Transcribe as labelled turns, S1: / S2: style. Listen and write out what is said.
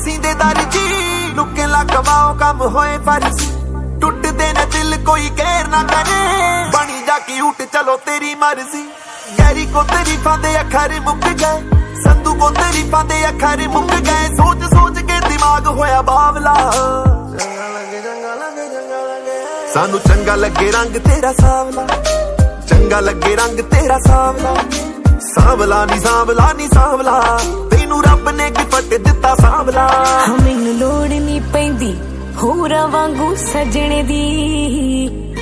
S1: सींदे दर्जी लुके ला कमाओ कम होए फर्जी टुटदे ने दिल कोई कहर ना करे बनी जा क्यूट चलो तेरी मर्जी गैरी को तेरी फांदे अखर मुक गए संधू को तेरी फांदे अखर मुक गए सोच सोच के दिमाग होया बावला सानू चंगा लगे रंग तेरा सावला चंगा लगे रंग तेरा सावला सावला नी सावला नी सावला तेनू रब ने गिफ्ट दिता सावला
S2: मैनू लोड़ नी पैंदी होरां वांगू सजणे दी।